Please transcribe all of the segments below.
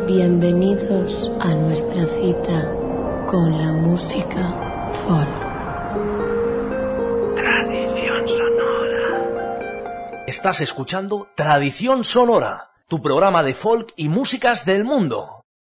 Bienvenidos a nuestra cita con la música folk. Tradición sonora. Estás escuchando Tradición Sonora, tu programa de folk y músicas del mundo.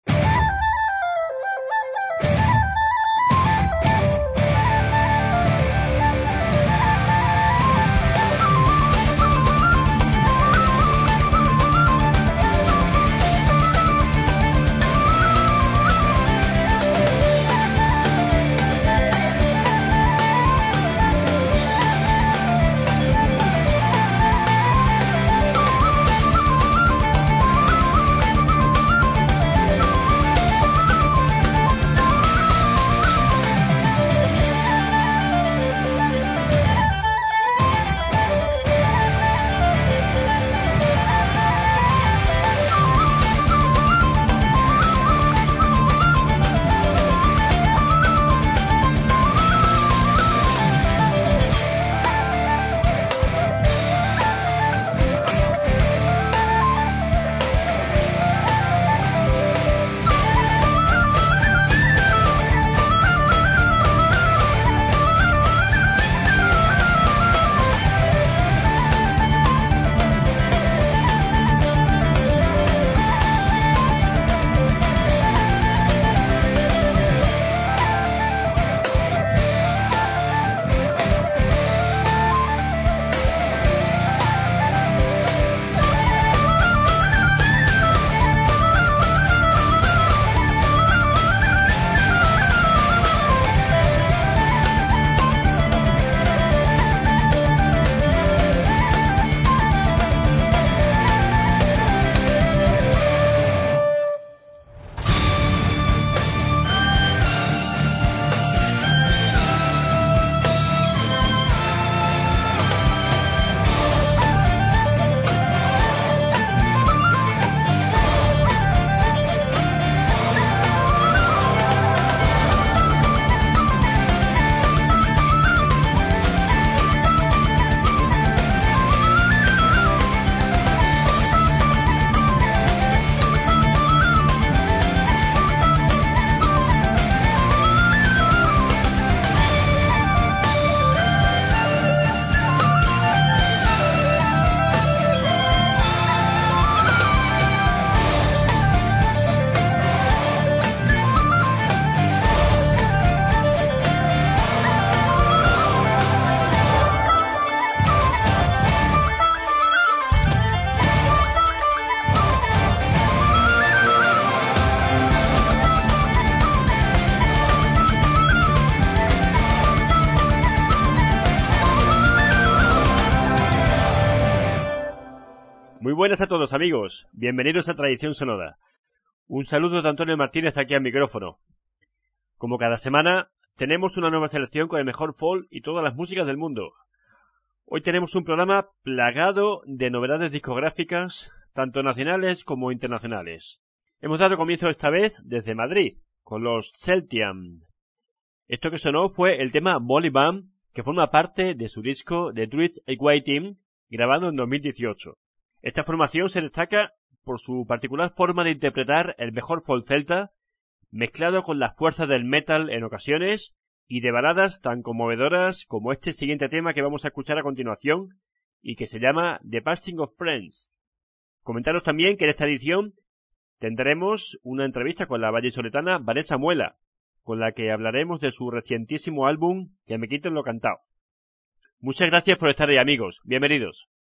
Buenas a todos amigos, bienvenidos a Tradición Sonora. Un saludo de Antonio Martínez aquí al micrófono. Como cada semana, tenemos una nueva selección con el mejor folk y todas las músicas del mundo. Hoy tenemos un programa plagado de novedades discográficas, tanto nacionales como internacionales. Hemos dado comienzo esta vez desde Madrid, con los Celtian. Esto que sonó fue el tema Molly Band, que forma parte de su disco The Druids Away Team, grabado en 2018. Esta formación se destaca por su particular forma de interpretar el mejor folk celta, mezclado con las fuerzas del metal en ocasiones y de baladas tan conmovedoras como este siguiente tema que vamos a escuchar a continuación y que se llama The Passing of Friends. Comentaros también que en esta edición tendremos una entrevista con la vallisoletana Vanessa Muela, con la que hablaremos de su recientísimo álbum Que me quiten lo cantao. Muchas gracias por estar ahí amigos, bienvenidos.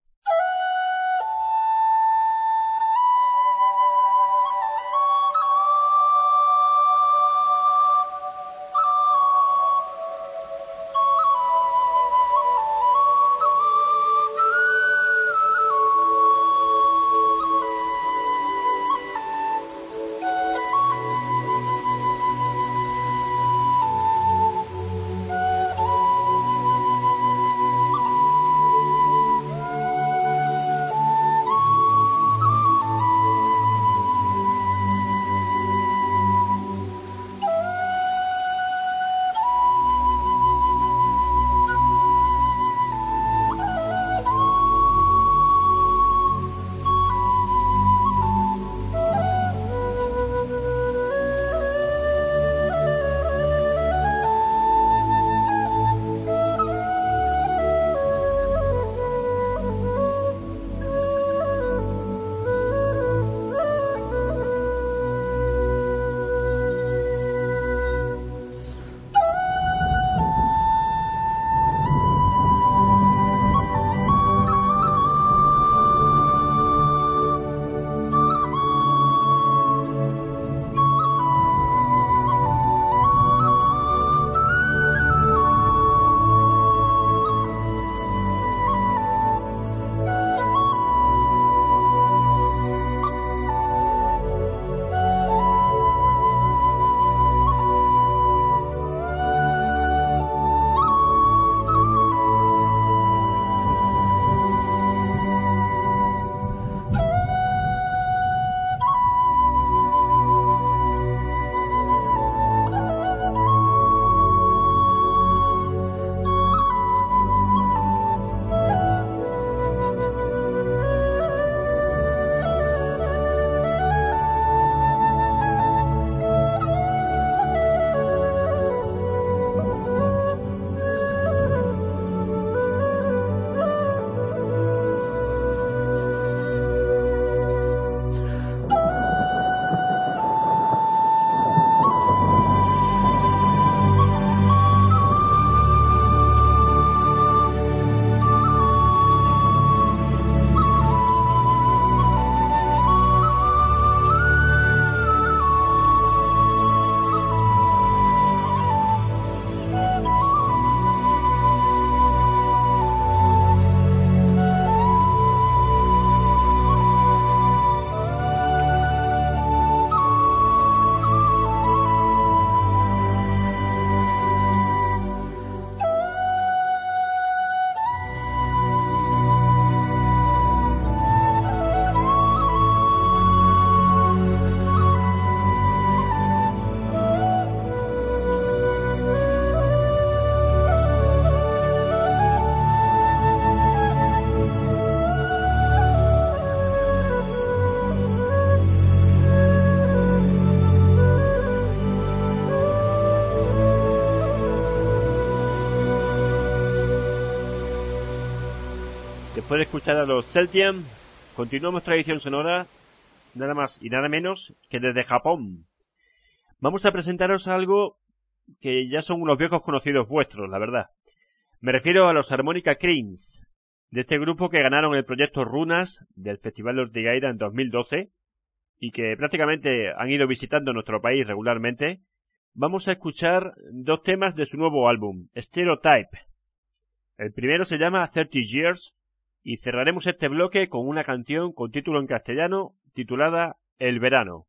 después de escuchar a los Celtian, continuamos tradición sonora, nada más y nada menos que desde Japón. Vamos a presentaros algo que ya son unos viejos conocidos vuestros, la verdad. Me refiero a los Harmonica Cranes, de este grupo que ganaron el proyecto Runas del Festival de Ortigueira en 2012 y que prácticamente han ido visitando nuestro país regularmente. Vamos a escuchar dos temas de su nuevo álbum, Stereotype. El primero se llama 30 Years y cerraremos este bloque con una canción con título en castellano titulada El Verano.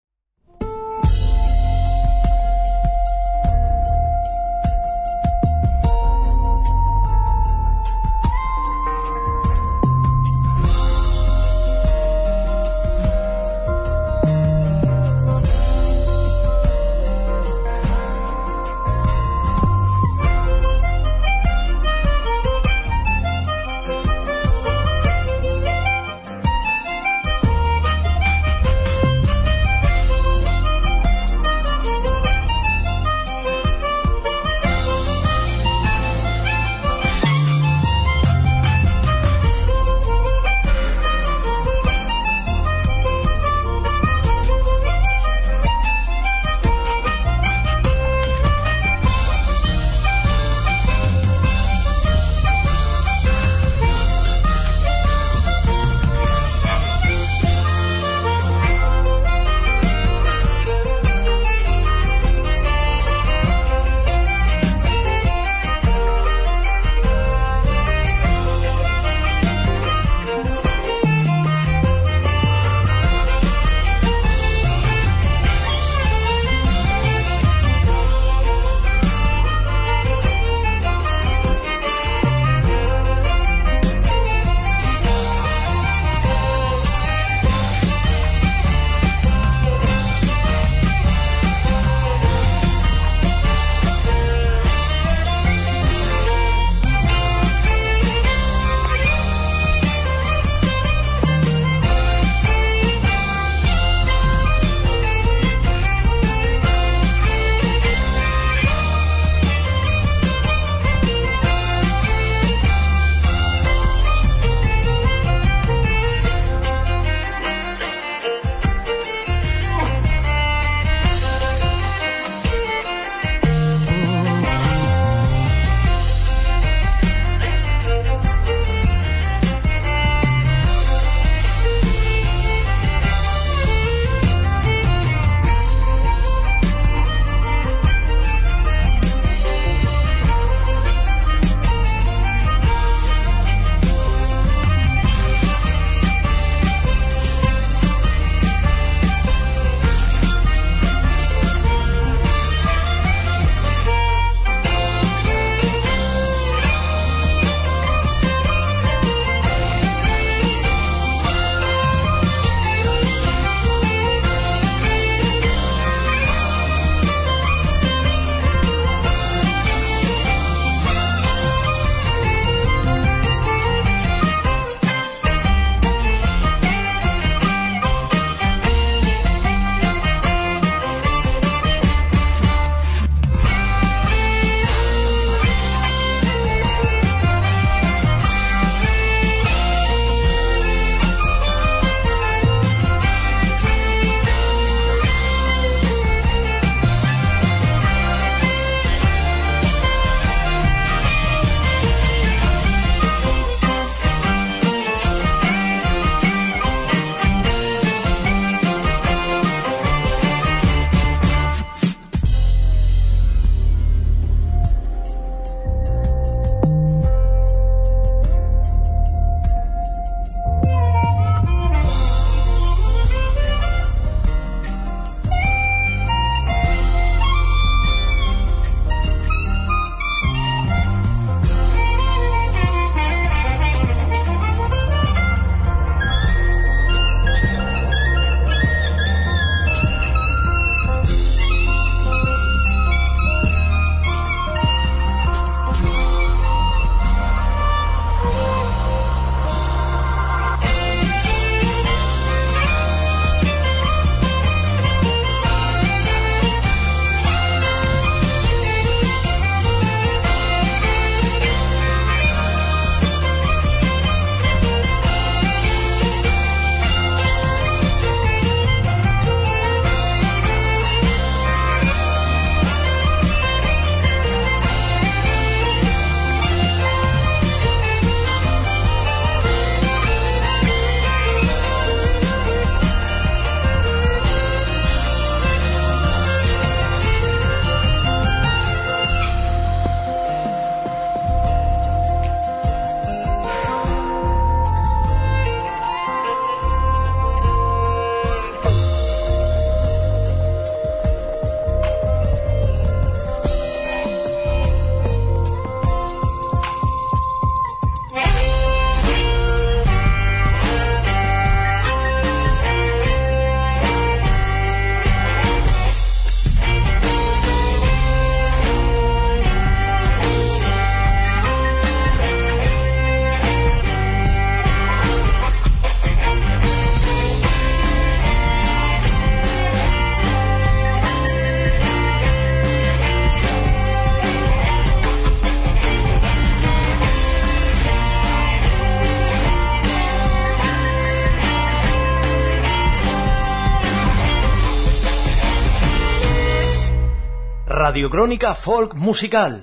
Radiocrónica Folk Musical.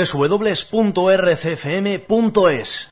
www.rcfm.es.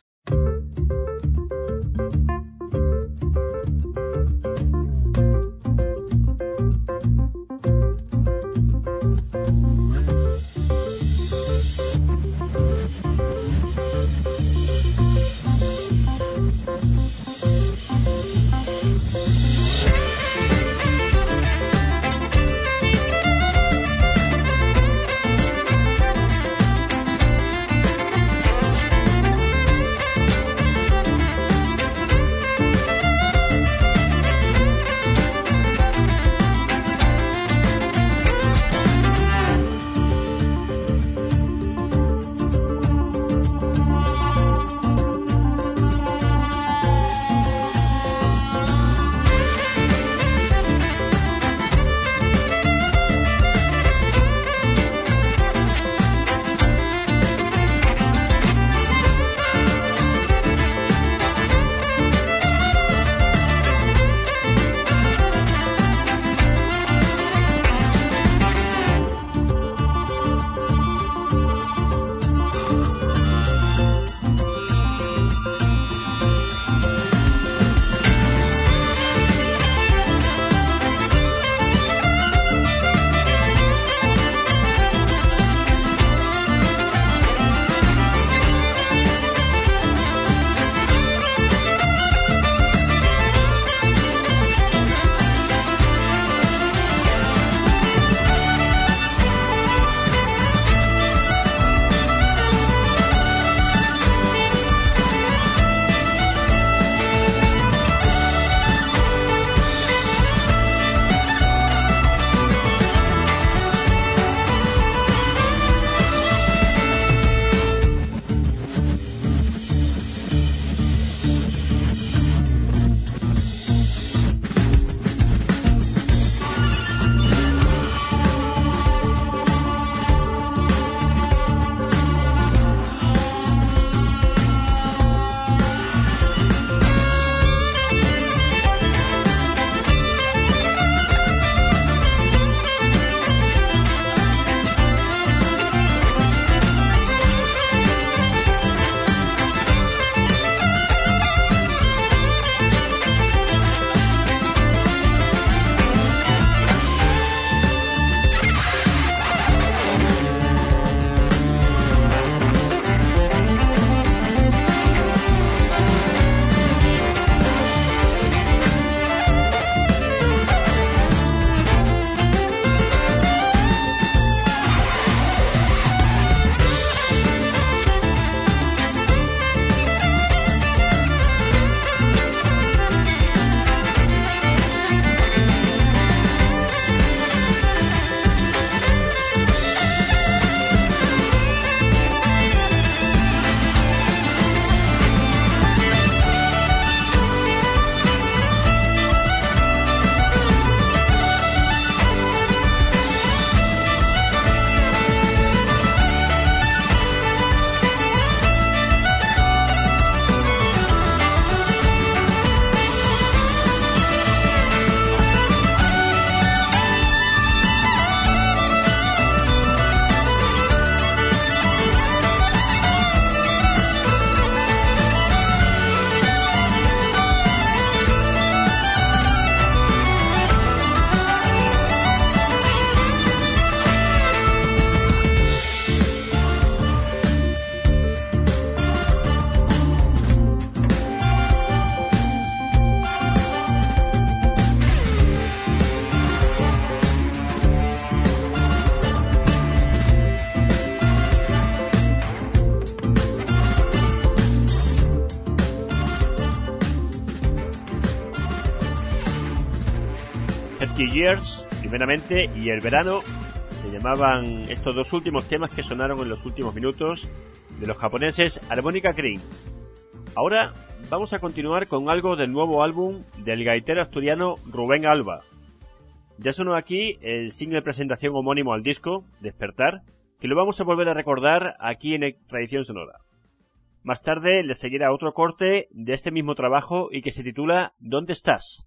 Years, primeramente, y El Verano, se llamaban estos dos últimos temas que sonaron en los últimos minutos de los japoneses Harmonica Kings. Ahora vamos a continuar con algo del nuevo álbum del gaitero asturiano Rubén Alba. Ya sonó aquí el single presentación homónimo al disco, Despertar, que lo vamos a volver a recordar aquí en Tradición Sonora. Más tarde le seguirá otro corte de este mismo trabajo y que se titula ¿Dónde estás?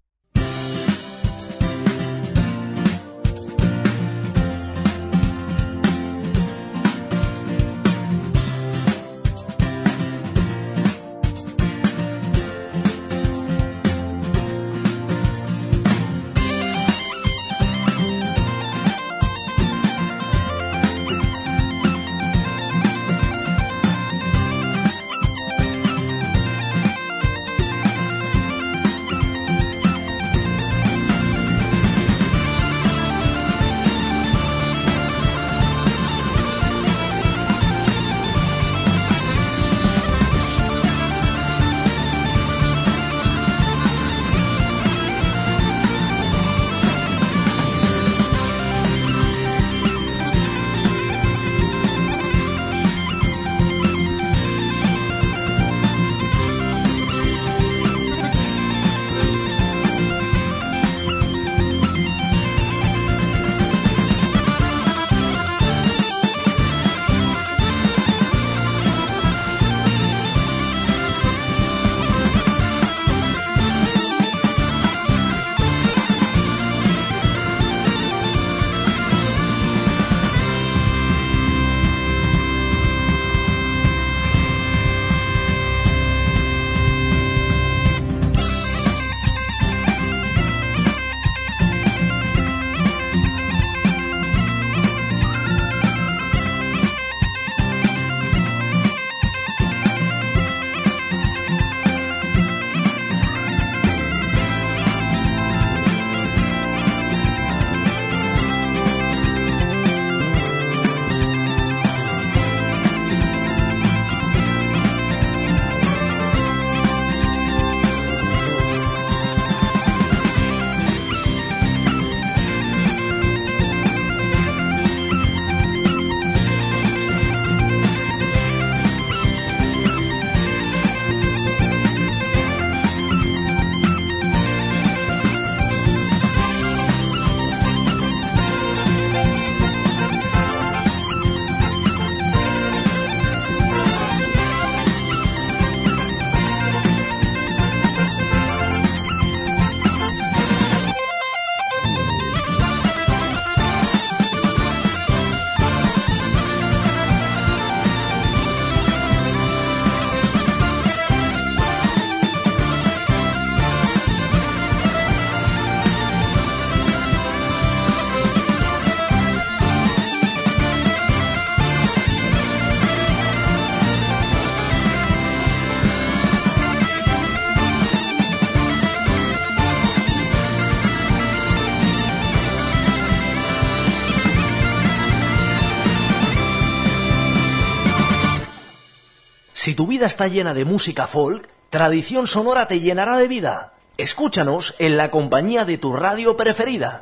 Si tu vida está llena de música folk, Tradición Sonora te llenará de vida. Escúchanos en la compañía de tu radio preferida.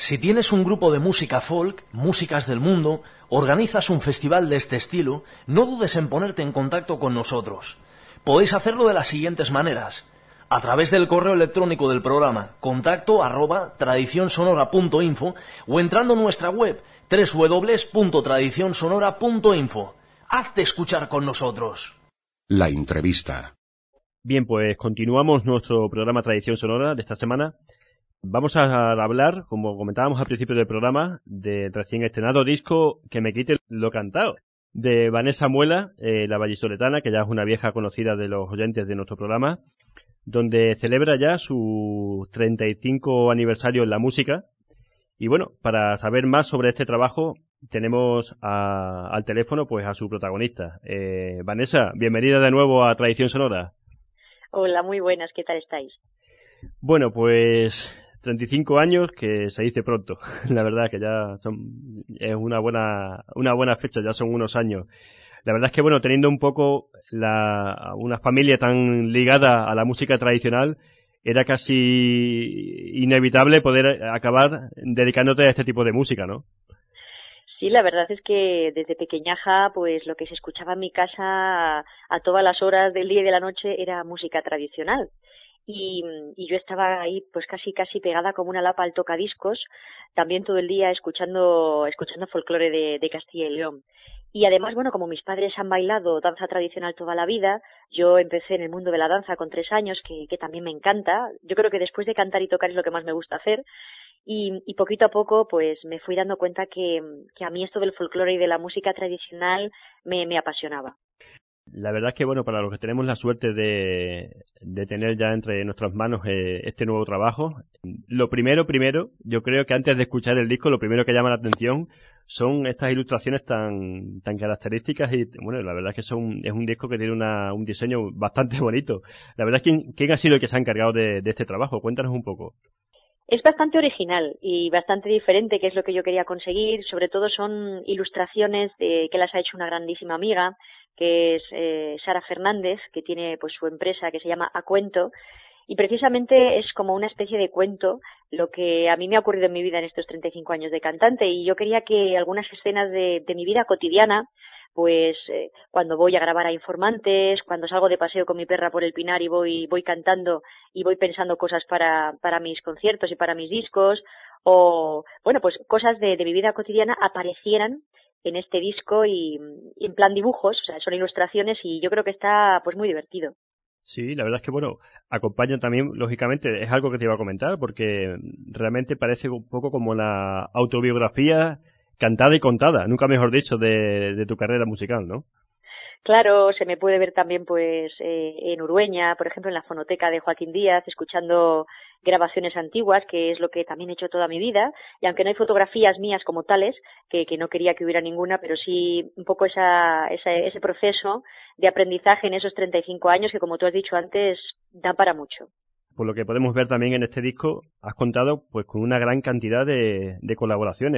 Si tienes un grupo de música folk, músicas del mundo, organizas un festival de este estilo, no dudes en ponerte en contacto con nosotros. Podéis hacerlo de las siguientes maneras: a través del correo electrónico del programa contacto@tradicionsonora.info o entrando en nuestra web www.tradicionsonora.info. Hazte escuchar con nosotros. La entrevista. Bien, pues continuamos nuestro programa Tradición Sonora de esta semana. Vamos a hablar, como comentábamos al principio del programa, del recién estrenado disco Que me quite lo cantado, de Vanessa Muela, la vallisoletana, que ya es una vieja conocida de los oyentes de nuestro programa, donde celebra ya su 35 aniversario en la música. Y bueno, para saber más sobre este trabajo, tenemos al teléfono pues a su protagonista. Vanessa, bienvenida de nuevo a Tradición Sonora. Hola, muy buenas, ¿qué tal estáis? Bueno, pues 35 años, que se dice pronto. La verdad que ya es una buena fecha, ya son unos años. La verdad es que, bueno, teniendo un poco una familia tan ligada a la música tradicional, era casi inevitable poder acabar dedicándote a este tipo de música, ¿no? Sí, la verdad es que desde pequeñaja, pues lo que se escuchaba en mi casa a todas las horas del día y de la noche era música tradicional. Y yo estaba ahí pues casi pegada como una lapa al tocadiscos, también todo el día escuchando folclore de Castilla y León. Y además, bueno, como mis padres han bailado danza tradicional toda la vida, yo empecé en el mundo de la danza con 3 años, que también me encanta. Yo creo que después de cantar y tocar es lo que más me gusta hacer. Y poquito a poco, pues me fui dando cuenta que a mí esto del folclore y de la música tradicional me apasionaba. La verdad es que, bueno, para los que tenemos la suerte de tener ya entre nuestras manos este nuevo trabajo, lo primero, yo creo que antes de escuchar el disco, lo primero que llama la atención son estas ilustraciones tan características y, bueno, la verdad es que es un disco que tiene un diseño bastante bonito. La verdad es que, ¿quién ha sido el que se ha encargado de este trabajo? Cuéntanos un poco. Es bastante original y bastante diferente, que es lo que yo quería conseguir. Sobre todo son ilustraciones que las ha hecho una grandísima amiga, que es Sara Fernández, que tiene pues su empresa que se llama A Cuento, y precisamente es como una especie de cuento lo que a mí me ha ocurrido en mi vida en estos 35 años de cantante, y yo quería que algunas escenas de mi vida cotidiana, pues cuando voy a grabar a informantes, cuando salgo de paseo con mi perra por el Pinar y voy cantando y voy pensando cosas para mis conciertos y para mis discos, o bueno, pues cosas de mi vida cotidiana aparecieran en este disco y en plan dibujos, o sea, son ilustraciones, y yo creo que está pues muy divertido. Sí, la verdad es que, bueno, acompaña también, lógicamente, es algo que te iba a comentar, porque realmente parece un poco como la autobiografía cantada y contada, nunca mejor dicho, de tu carrera musical, ¿no? Claro, se me puede ver también pues en Urueña, por ejemplo, en la fonoteca de Joaquín Díaz, escuchando grabaciones antiguas, que es lo que también he hecho toda mi vida, y aunque no hay fotografías mías como tales, que no quería que hubiera ninguna, pero sí un poco ese proceso de aprendizaje en esos 35 años que, como tú has dicho antes, da para mucho. Por lo que podemos ver también en este disco, has contado pues con una gran cantidad de colaboraciones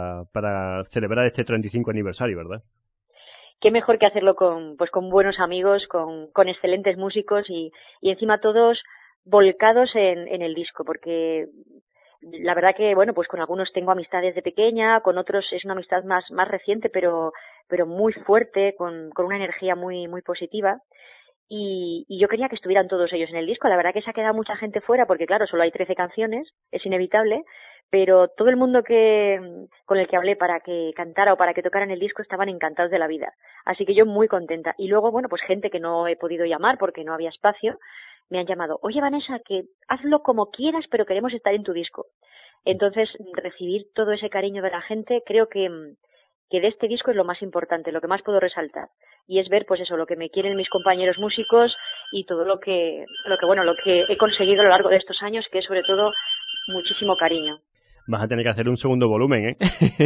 para celebrar este 35 aniversario, ¿verdad? Qué mejor que hacerlo con buenos amigos, con excelentes músicos y encima todos volcados en el disco, porque la verdad que, bueno, pues con algunos tengo amistades de pequeña, con otros es una amistad más reciente, pero muy fuerte, con una energía muy positiva. Y yo quería que estuvieran todos ellos en el disco. La verdad que se ha quedado mucha gente fuera porque, claro, solo hay 13 canciones, es inevitable, pero todo el mundo con el que hablé para que cantara o para que tocara en el disco estaban encantados de la vida. Así que yo muy contenta. Y luego, bueno, pues gente que no he podido llamar porque no había espacio, me han llamado: oye, Vanessa, que hazlo como quieras, pero queremos estar en tu disco. Entonces, recibir todo ese cariño de la gente, creo que de este disco es lo más importante, lo que más puedo resaltar, y es ver pues eso, lo que me quieren mis compañeros músicos y todo lo que he conseguido a lo largo de estos años, que es sobre todo muchísimo cariño. Vas a tener que hacer un segundo volumen, ¿eh?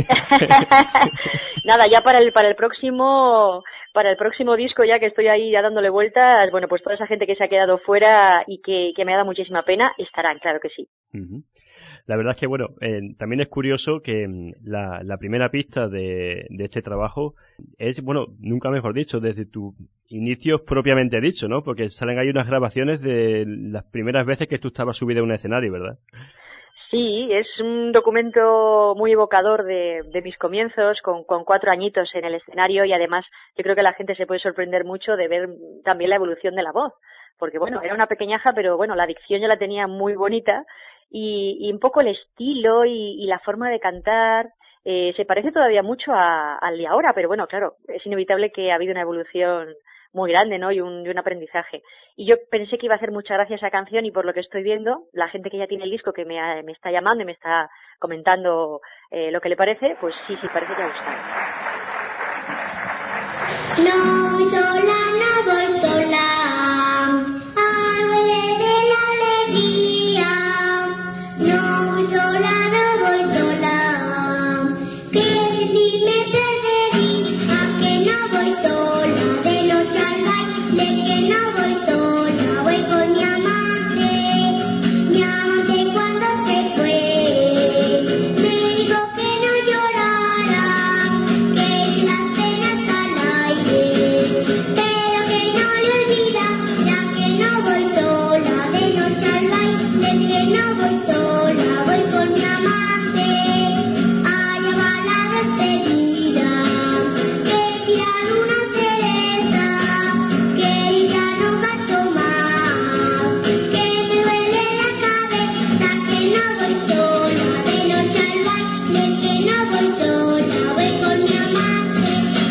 Nada, ya para el próximo disco, ya que estoy ahí ya dándole vueltas, bueno, pues toda esa gente que se ha quedado fuera y que me ha dado muchísima pena, estarán, claro que sí. Uh-huh. La verdad es que, bueno, también es curioso que la primera pista de este trabajo es, bueno, nunca mejor dicho, desde tus inicios propiamente dicho, ¿no? Porque salen ahí unas grabaciones de las primeras veces que tú estabas subido a un escenario, ¿verdad? Sí, es un documento muy evocador de mis comienzos, con 4 añitos en el escenario, y además yo creo que la gente se puede sorprender mucho de ver también la evolución de la voz, porque bueno, era una pequeñaja, pero bueno, la dicción yo la tenía muy bonita, y un poco el estilo y la forma de cantar se parece todavía mucho al de ahora, pero bueno, claro, es inevitable que ha habido una evolución muy grande, ¿no? Y un aprendizaje. Y yo pensé que iba a hacer mucha gracia esa canción, y por lo que estoy viendo, la gente que ya tiene el disco, que me está llamando y me está comentando lo que le parece, pues sí, parece que ha gustado. No voy sola, no voy sola, árbol de la alegría. No voy sola, no voy sola, que sin ti me perdería. Que no voy sola, de noche al baile, que no voy sola, voy con mi amante. Mi amante cuando se fue, me dijo que no llorara, que eche las penas al aire, pero que no le olvidara, que no voy sola, de noche al baile, que no voy sola, voy con mi amante. Allá va la despedida, que tirar una cereza, que ya no canto más, que me duele la cabeza, que no voy sola, de noche al baile, que no voy sola, voy con mi amante.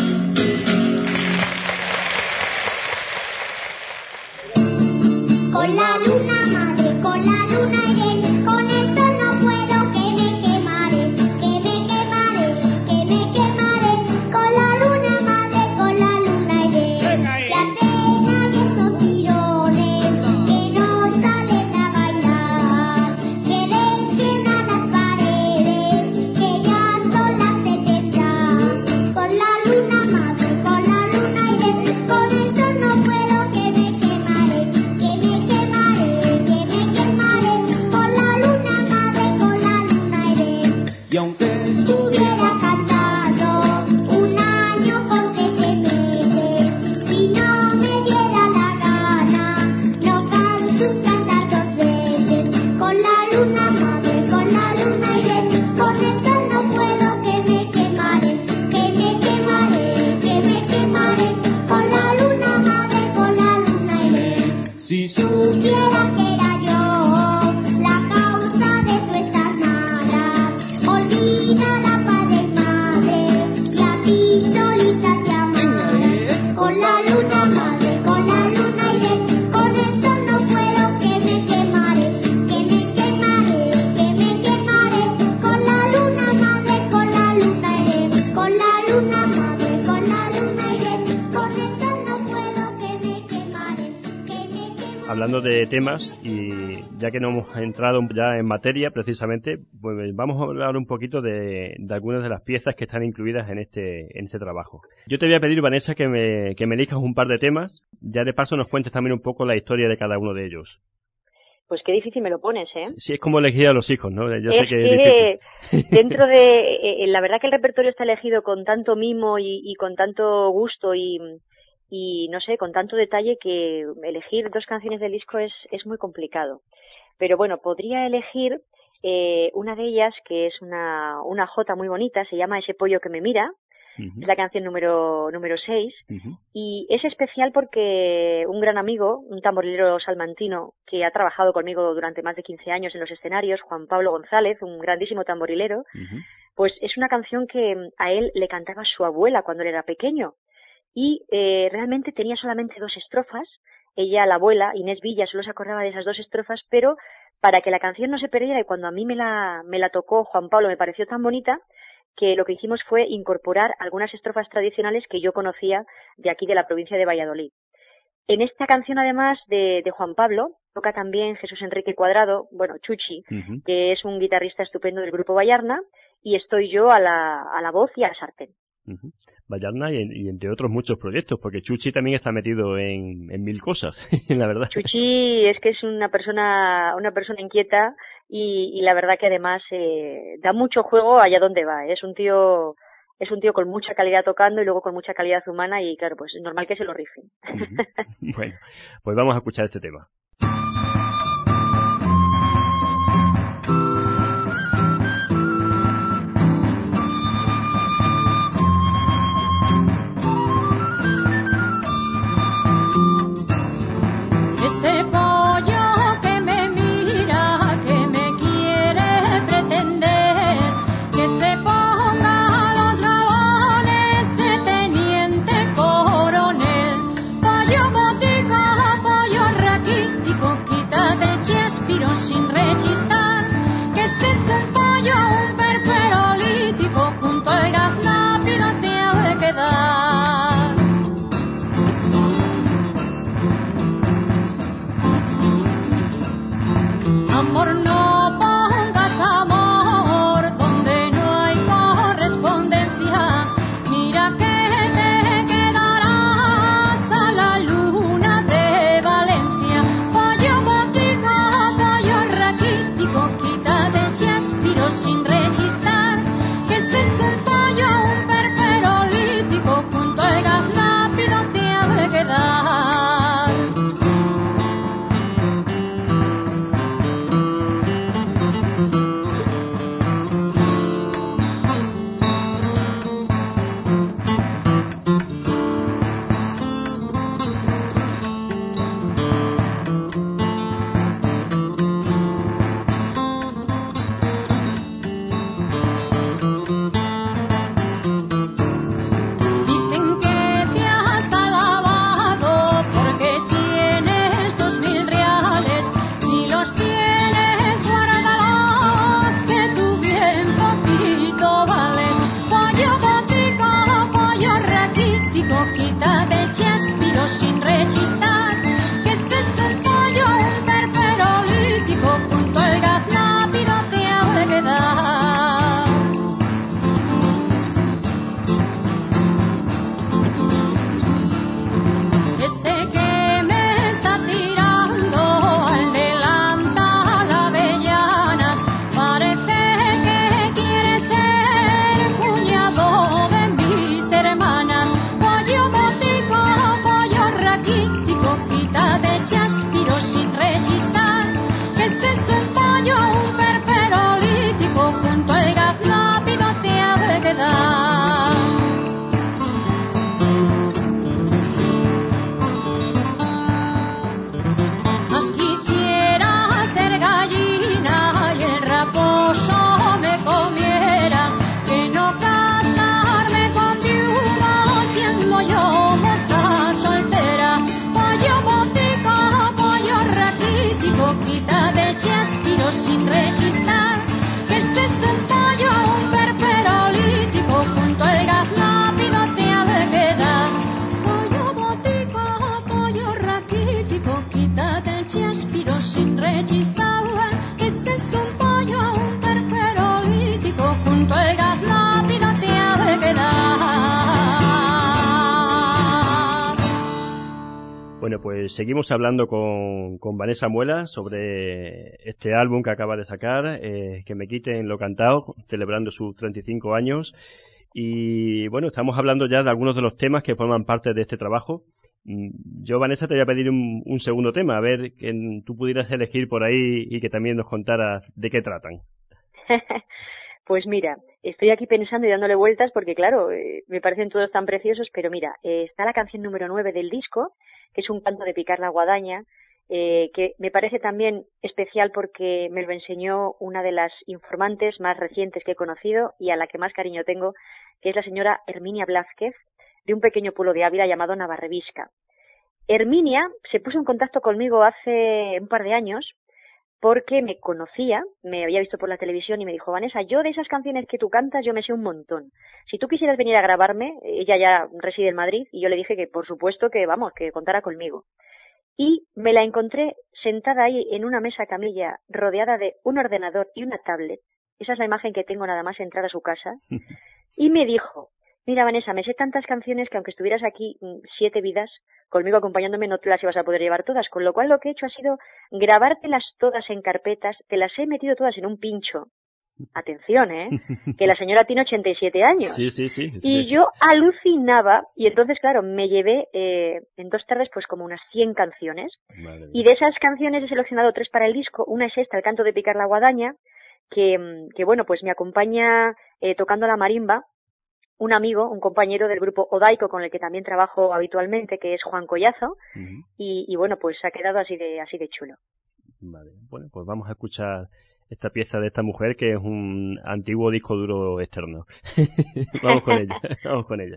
Con la luna madre, con la luna iré, con esto no puedo, que me quemaré, que me quemaré, que me quemaré. Con la luna madre, con la luna iré, que Atena y esos tirones que no salen a bailar, que desquiebran las paredes, que ya solas se tendrán. Con la luna madre, con la luna iré, con esto no puedo, que me quemaré, que me quemaré, que me quemaré. Con la luna madre, con la luna iré. Y aunque Estuviera cantando un año con 13 meses, si no me diera la gana, no canto cantar 2 veces. Con la luna madre, con la luna iré, con esto no puedo, que me quemaré, que me quemaré, que me quemaré. Con la luna madre, con la luna iré. si Supiera que era yo la causa de tu estar nada, olvida la padre y madre, y a ti solita te amaré. Con la luna madre, con la luna iré, con eso no puedo, que me quemaré, que me quemaré, que me quemaré. Con la luna madre, con la luna iré, con la luna madre, con la luna iré, con eso no puedo, que me quemaré, que me quemaré. Hablando de temas, y ya que no hemos entrado ya en materia precisamente, pues vamos a hablar un poquito de algunas de las piezas que están incluidas en este trabajo. Yo te voy a pedir, Vanessa, que me elijas un par de temas, ya de paso nos cuentes también un poco la historia de cada uno de ellos. Pues qué difícil me lo pones, ¿eh? Sí, es como elegir a los hijos, ¿no? Yo sé Es que es difícil. dentro de... la verdad que el repertorio está elegido con tanto mimo y con tanto gusto y no sé, con tanto detalle, que elegir 2 canciones del disco es muy complicado. Pero bueno, podría elegir una de ellas, que es una jota muy bonita, se llama Ese pollo que me mira. Es la canción número 6, y es especial porque un gran amigo, un tamborilero salmantino que ha trabajado conmigo durante más de 15 años en los escenarios, Juan Pablo González, un grandísimo tamborilero, pues es una canción que a él le cantaba su abuela cuando él era pequeño, y realmente tenía solamente 2 estrofas. Ella, la abuela, Inés Villa, solo se acordaba de esas 2 estrofas, pero para que la canción no se perdiera, y cuando a mí me la tocó Juan Pablo, me pareció tan bonita que lo que hicimos fue incorporar algunas estrofas tradicionales que yo conocía de aquí, de la provincia de Valladolid. En esta canción, además de Juan Pablo, toca también Jesús Enrique Cuadrado, bueno, Chuchi, que es un guitarrista estupendo del grupo Vallarna, y estoy yo a la voz y a la sartén. Vallarna y entre otros muchos proyectos, porque Chuchi también está metido en 1000 cosas, la verdad. Chuchi es que es una persona inquieta, y la verdad que además da mucho juego allá donde va. Es un tío con mucha calidad tocando, y luego con mucha calidad humana, y claro, pues es normal que se lo rifen. Bueno, pues vamos a escuchar este tema. paralítico, quítate el chaspiro sin rechistar, que ese es un pollo, un perperolítico, junto al gaznápido te ha de quedar. Ese que me está tirando al delantal avellanas, parece que quiere ser cuñado de mis hermanas. Pollo botico, pollo raquítico, quítate el chaspiro sin rechistar, que ese es un pollo, un perperolítico, junto al gaznápido te ha de quedar. Más quisiera ser gallina y el raposo me comiera, que no casarme con viuda siendo yo moza soltera. Pollo botico, pollo raquítico, quítate el chaspiro sin rechistar, que ese es un pollo, un perperolítico, junto al gaznápido te ha de quedar. Pollo botico, pollo raquítico, quítate el chaspiro sin rechistar, que ese es un pollo, un perperolítico, junto al gaznápido te ha de quedar. Bueno, pues seguimos hablando con Vanessa Muela sobre este álbum que acaba de sacar, Que me quiten lo cantado, celebrando sus 35 años. Y bueno, estamos hablando ya de algunos de los temas que forman parte de este trabajo. Yo, Vanessa, te voy a pedir un segundo tema, a ver que tú pudieras elegir por ahí y que también nos contaras de qué tratan. Pues mira, estoy aquí pensando y dándole vueltas porque, claro, me parecen todos tan preciosos, pero mira, está la canción número 9 del disco, que es un canto de picar la guadaña, que me parece también especial porque me lo enseñó una de las informantes más recientes que he conocido y a la que más cariño tengo, que es la señora Herminia Blázquez, de un pequeño pueblo de Ávila llamado Navarrevisca. Herminia se puso en contacto conmigo hace un par de años porque me conocía, me había visto por la televisión y me dijo: Vanessa, yo de esas canciones que tú cantas yo me sé un montón. Si tú quisieras venir a grabarme, ella ya reside en Madrid, y yo le dije que por supuesto que vamos, que contara conmigo. Y me la encontré sentada ahí en una mesa camilla rodeada de un ordenador y una tablet. Esa es la imagen que tengo nada más entrar a su casa. Y me dijo: mira, Vanessa, me sé tantas canciones que aunque estuvieras aquí 7 vidas, conmigo acompañándome no te las ibas a poder llevar todas, con lo cual lo que he hecho ha sido grabártelas todas en carpetas, te las he metido todas en un pincho. Atención, que la señora tiene 87 años. Sí. Y yo alucinaba, y entonces, claro, me llevé en 2 tardes pues como unas 100 canciones. Y de esas canciones he seleccionado 3 para el disco. Una es esta, El canto de picar la guadaña, que bueno, pues me acompaña tocando la marimba un amigo, un compañero del grupo Odaico con el que también trabajo habitualmente, que es Juan Collazo, y bueno, pues ha quedado así de chulo. Vale, bueno, pues vamos a escuchar esta pieza de esta mujer, que es un antiguo disco duro externo. Vamos con ella.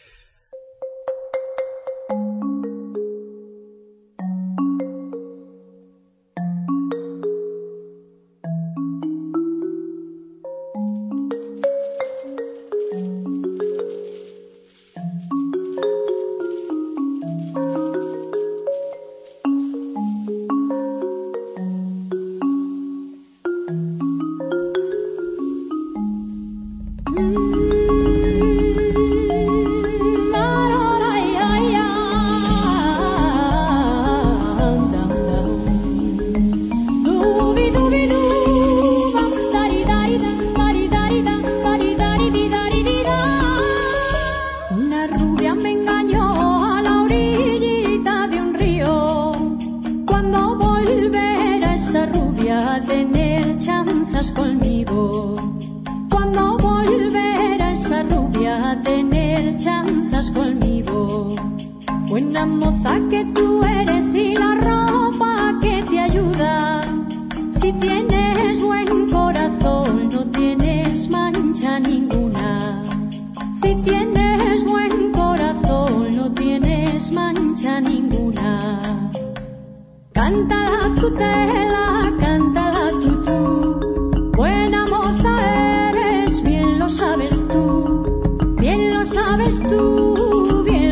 Buena moza que tú eres y la ropa que te ayuda. Si tienes buen corazón no tienes mancha ninguna. Si tienes buen corazón no tienes mancha ninguna. Cántala tu tela, cántala tú. Buena moza eres, bien lo sabes tú. Bien lo sabes tú, bien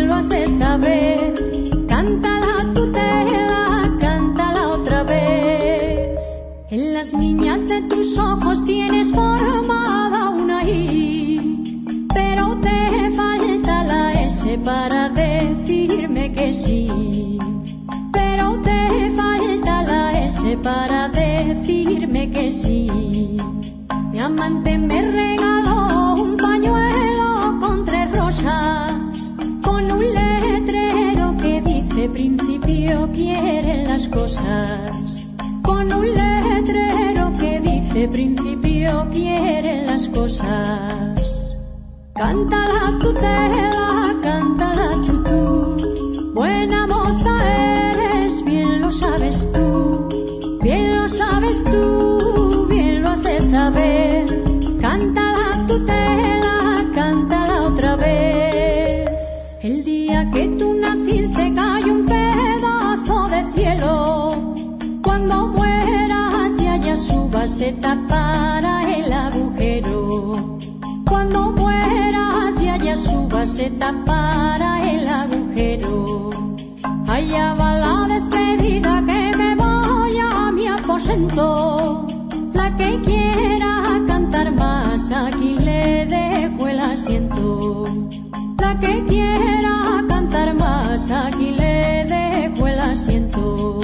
niñas de tus ojos tienes formada una I, pero te falta la S para decirme que sí. Pero te falta la S para decirme que sí. Mi amante me regaló un pañuelo con 3 rosas, con un letrero que dice principio quieren las cosas. Con un letrero que dice principio quieren las cosas. Cántala tutela, cántala tú, buena moza eres, bien lo sabes tú, bien lo sabes tú, bien lo haces saber. Cántala tutela, cántala otra vez. El día que tú naciste cayó un pedazo de cielo. Cuando mueras y haya su base tapará el agujero. Cuando mueras y haya su base tapará el agujero. Allá va la despedida que me voy a mi aposento. La que quiera cantar más aquí le dejo el asiento. La que quiera cantar más aquí le dejo el asiento.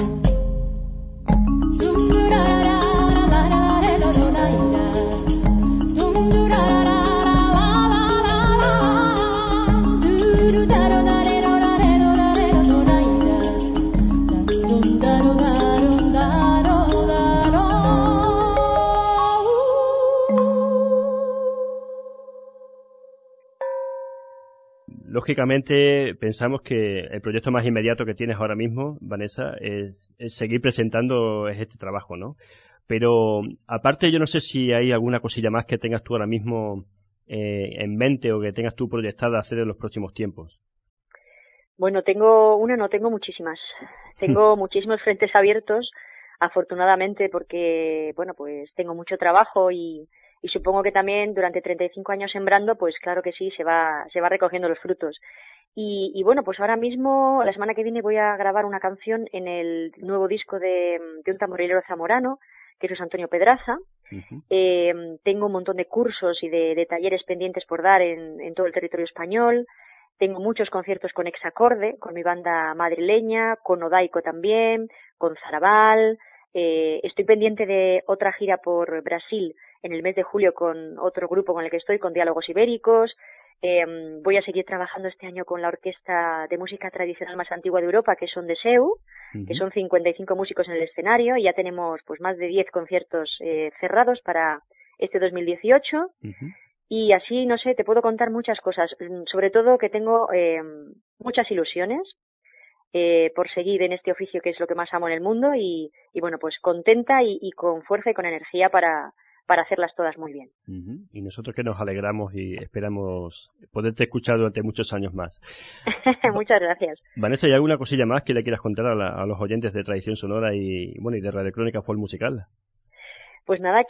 Lógicamente, pensamos que el proyecto más inmediato que tienes ahora mismo, Vanessa, es seguir presentando este trabajo, ¿no? Pero, aparte, yo no sé si hay alguna cosilla más que tengas tú ahora mismo en mente o que tengas tú proyectada hacer en los próximos tiempos. Bueno, tengo muchísimas. Tengo muchísimos frentes abiertos, afortunadamente, porque, bueno, pues tengo mucho trabajo y supongo que también durante 35 años sembrando, pues claro que sí, se va recogiendo los frutos. Y bueno, pues ahora mismo, la semana que viene voy a grabar una canción en el nuevo disco de un tamborilero zamorano, que es José Antonio Pedraza. Uh-huh. Tengo un montón de cursos y de talleres pendientes por dar en todo el territorio español. Tengo muchos conciertos con Hexacorde, con mi banda madrileña, con Odaico también, con Zarabal. Estoy pendiente de otra gira por Brasil en el mes de julio con otro grupo con el que estoy, con Diálogos Ibéricos. Voy a seguir trabajando este año con la orquesta de música tradicional más antigua de Europa, que son de Seu, uh-huh, que son 55 músicos en el escenario, y ya tenemos pues más de 10 conciertos cerrados para este 2018. Uh-huh. Y así, no sé, te puedo contar muchas cosas, sobre todo que tengo muchas ilusiones por seguir en este oficio que es lo que más amo en el mundo y bueno, pues contenta y con fuerza y con energía para hacerlas todas muy bien. Uh-huh. Y nosotros que nos alegramos y esperamos poderte escuchar durante muchos años más. Muchas gracias. Vanessa, ¿hay alguna cosilla más que le quieras contar a los oyentes de Tradición Sonora y de Radio Crónica Folk Musical? Pues nada,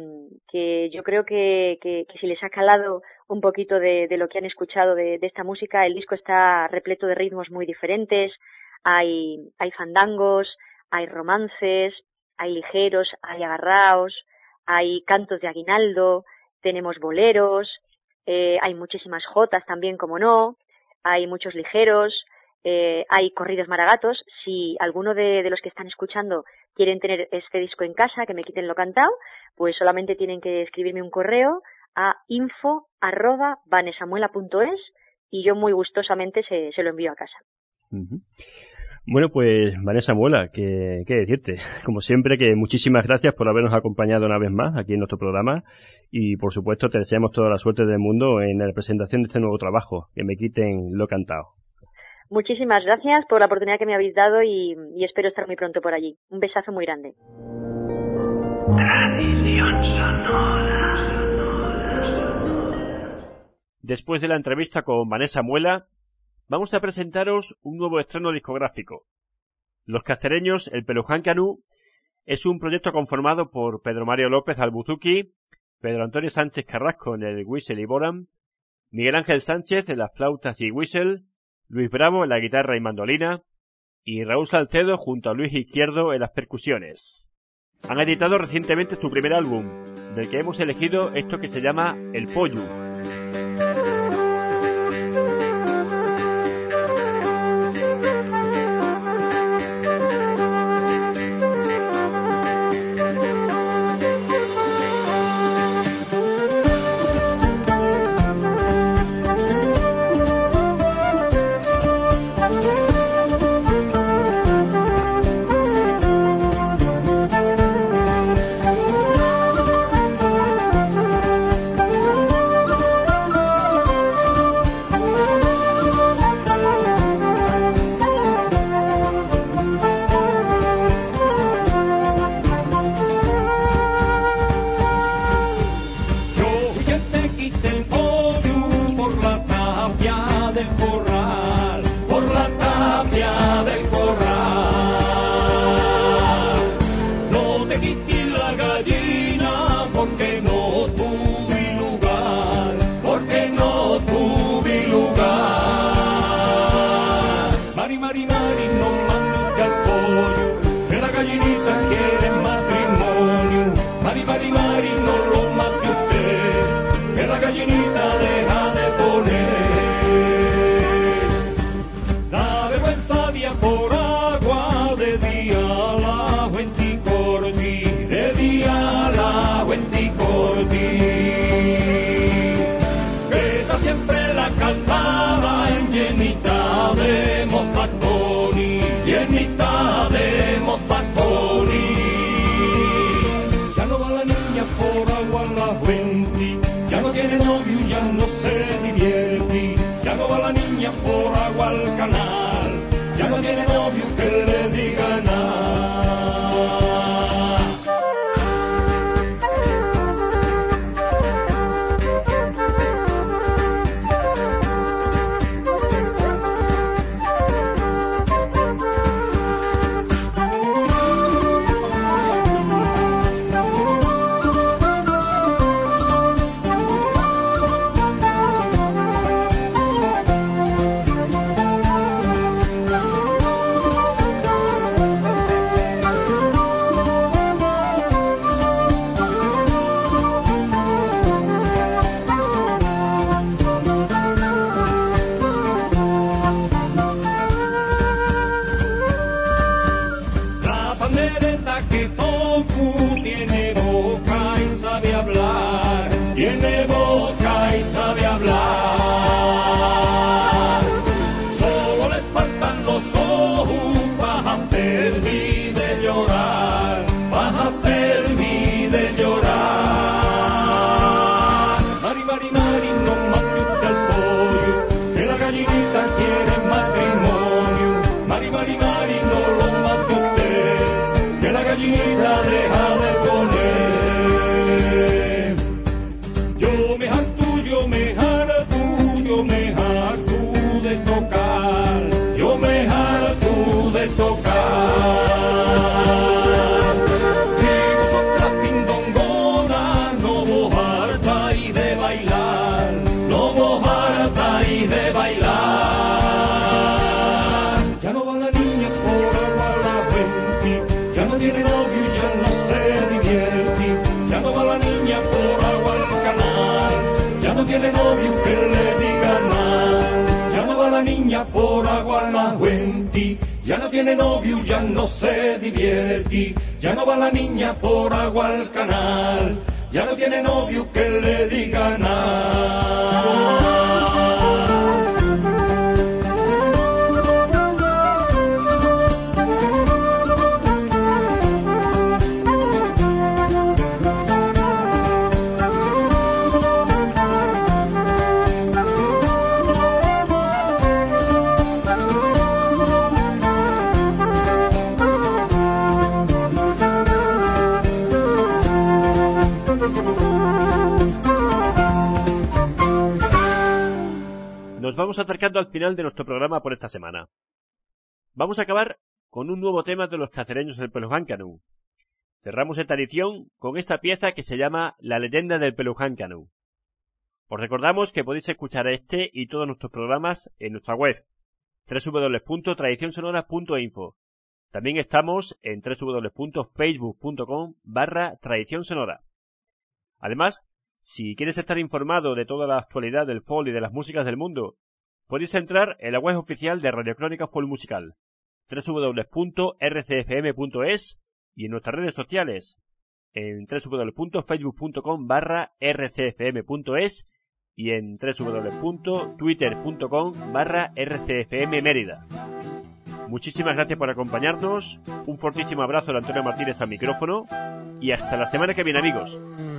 que yo creo que si les ha calado un poquito de lo que han escuchado de esta música, el disco está repleto de ritmos muy diferentes, hay fandangos, hay romances, hay ligeros, hay agarraos, hay cantos de aguinaldo, tenemos boleros, hay muchísimas jotas también, como no, hay muchos ligeros, hay corridos maragatos. Si alguno de los que están escuchando quieren tener este disco en casa, que me quiten lo cantado, pues solamente tienen que escribirme un correo a info@vanesamuela.es y yo muy gustosamente se lo envío a casa. Uh-huh. Bueno, pues Vanessa Muela, ¿qué decirte? Como siempre, que muchísimas gracias por habernos acompañado una vez más aquí en nuestro programa y, por supuesto, te deseamos toda la suerte del mundo en la presentación de este nuevo trabajo, que me quiten lo cantado. Muchísimas gracias por la oportunidad que me habéis dado y espero estar muy pronto por allí. Un besazo muy grande. Tradición sonora. Después de la entrevista con Vanessa Muela, vamos a presentaros un nuevo estreno discográfico. Los Cacereños, el Peluján Canú, es un proyecto conformado por Pedro Mario López al buzuki, Pedro Antonio Sánchez Carrasco en el whistle y boram, Miguel Ángel Sánchez en las flautas y whistle, Luis Bravo en la guitarra y mandolina, y Raúl Salcedo junto a Luis Izquierdo en las percusiones. Han editado recientemente su primer álbum, del que hemos elegido esto que se llama El Pollo. Por agua la Huenti, ya no tiene novio, ya no se divierte, ya no va la niña por agua al canal, ya no tiene novio que le diga nada. Nos vamos acercando al final de nuestro programa por esta semana. Vamos a acabar con un nuevo tema de los cacereños del Pelujáncanu. Cerramos esta edición con esta pieza que se llama La leyenda del Pelujáncanu. Os recordamos que podéis escuchar este y todos nuestros programas en nuestra web www.tradicionsonora.info. También estamos en www.facebook.com/Tradición Sonora. Además, si quieres estar informado de toda la actualidad del folk y de las músicas del mundo, podéis entrar en la web oficial de Radio Crónica Folk Musical, www.rcfm.es, y en nuestras redes sociales, en www.facebook.com/rcfm.es y en www.twitter.com/rcfmmérida. Muchísimas gracias por acompañarnos, un fortísimo abrazo de Antonio Martínez al micrófono y hasta la semana que viene, amigos.